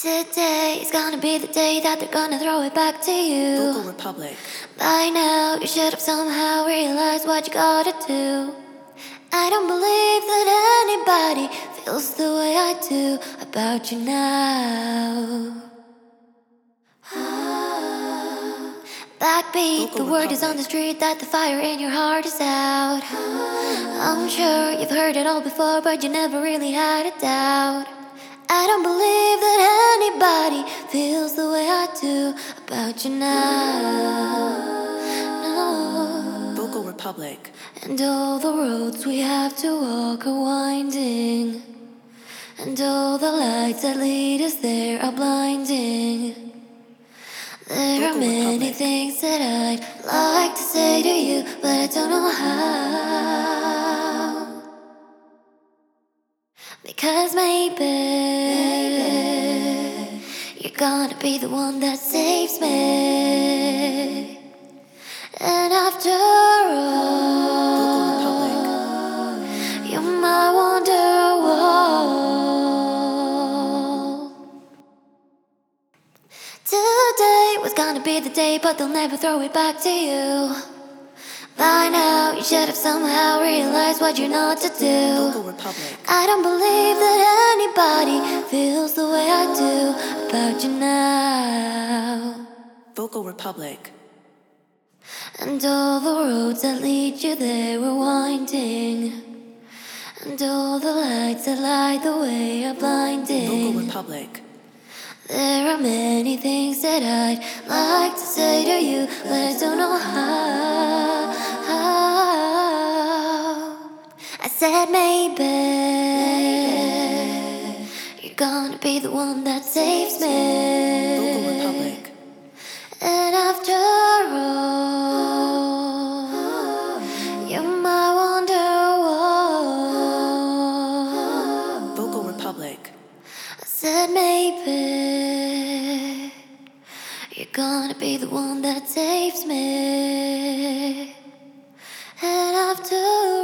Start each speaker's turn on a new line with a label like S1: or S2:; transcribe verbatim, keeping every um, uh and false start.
S1: Today is gonna be the day that they're gonna throw it back to you.
S2: Vocal Republic.
S1: By now, you should have somehow realized what you gotta do. I don't believe that anybody feels the way I do about you now. Ah, Backbeat,
S2: Vocal
S1: the word
S2: Republic.
S1: is on the street that the fire in your heart is out. I'm sure you've heard it all before, but you never really had a doubt. I don't believe that anybody feels the way I do about you now. No.
S2: Vocal Republic.
S1: And all the roads we have to walk are winding, and all the lights that lead us there are blinding. There are
S2: Vocal
S1: many
S2: Republic.
S1: things that I'd like to say to you, but I don't know how. Because maybe, maybe you're gonna be the one that saves me. And after all, you're my wonderwall. Today was gonna be the day, but they'll never throw it back to you. By now, you should have somehow realized what you're not to do.
S2: Vocal Republic.
S1: I don't believe that anybody feels the way I do about you now.
S2: Vocal Republic.
S1: And all the roads that lead you there are winding, and all the lights that light the way are
S2: Vocal
S1: blinding.
S2: Republic.
S1: There are many things that I'd like to say to you, but I don't know how. I said maybe, maybe you're gonna be the one that saves me.
S2: Vocal Republic.
S1: And after all, you're my wonderwall.
S2: Vocal Republic.
S1: I said maybe you're gonna be the one that saves me. And after